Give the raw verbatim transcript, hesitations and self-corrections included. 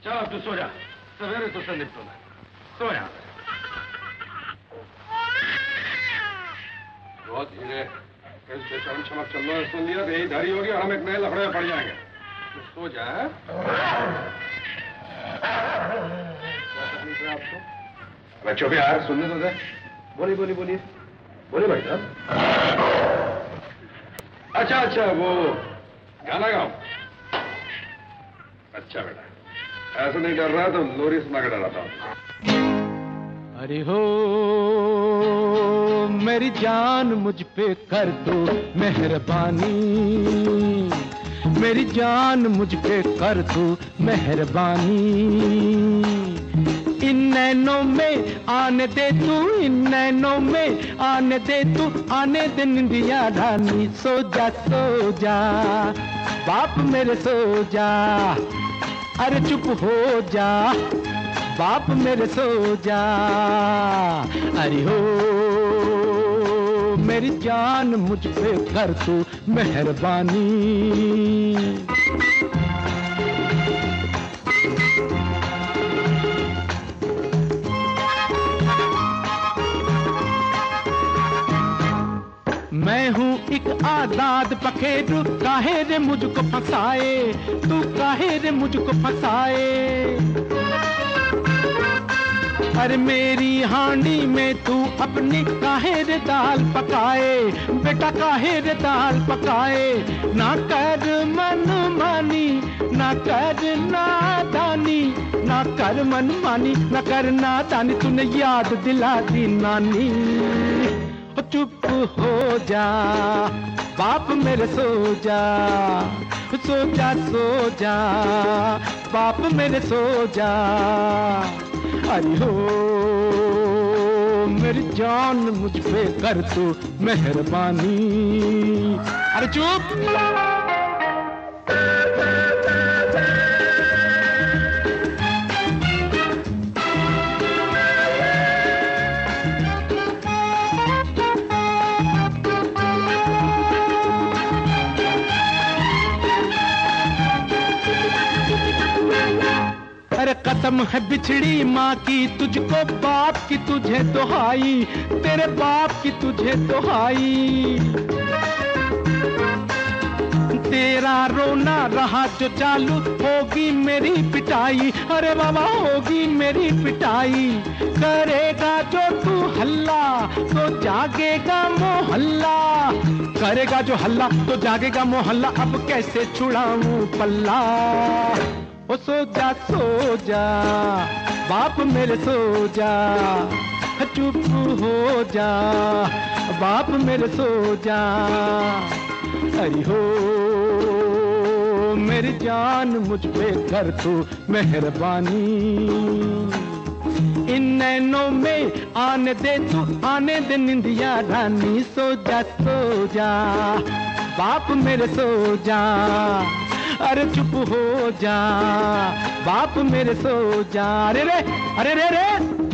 चल अब तू सो जा, सवेरे तुझसे निपटूंगा। सो यहाँ पे। बहुत धीरे, इस बेशरम चमक चल रहा सुन लिया तो यही धारी होगी और हम एक नए लफड़े में पड़ जाएंगे। तो सो जा। क्या तकलीफ है आपको? बच्चों भी यार सुनने तो दे। बोलिए बोलिए बोलिए बोलिए भाई साहब। अच्छा अच्छा वो गाना गाओ। अच्छा बेटा, ऐसा नहीं डर रहा तो लोरी सुना कर डराता हूँ। अरे हो मेरी जान मुझ पे कर दो मेहरबानी, मेरी जान मुझ पे कर दो मेहरबानी। इन नैनों में आने दे तू, इन नैनों में आने दे तू, आने दे निंदिया रानी। सो जा सो जा बाप मेरे सो जा, अरे चुप हो जा बाप मेरे सो जा। अरे हो मेरी जान मुझ पे कर तू मेहरबानी। मैं हूँ एक आजाद पखेरु, काहे रे मुझको फंसाए तू, काहे रे मुझको फंसाए। अरे मेरी हांडी में तू अपनी काहे रे दाल पकाए, बेटा काहे रे दाल पकाए। ना कर मन मानी, ना कर नादानी, ना कर मन मानी, ना कर नादानी। तूने याद दिला दी नानी। चुप हो जा बाप मेरे सो जा, सो जा सो जा बाप मेरे सो जा। अरे हो मेरी जान मुझ पे कर तू मेहरबानी। अरे चुप। अरे कसम है बिछड़ी माँ की तुझको, बाप की तुझे दुहाई, तेरे बाप की तुझे दुहाई। तेरा रोना रहा जो चालू, होगी मेरी पिटाई। अरे बाबा होगी मेरी पिटाई। करेगा जो तू हल्ला तो जागेगा मोहल्ला, करेगा जो हल्ला तो जागेगा मोहल्ला। अब कैसे छुड़ाऊं पल्ला। ओ सो जा सो जा बाप मेरे सो जा, चुप हो जा बाप मेरे सो जा। अरे हो मेरी जान मुझ पे कर तू मेहरबानी। इन नैनों में आने दे तू, आने दे निंदिया रानी। सो जा सो जा बाप मेरे सो जा, अरे चुप हो जा बाप मेरे सो जा। अरे रे अरे रे रे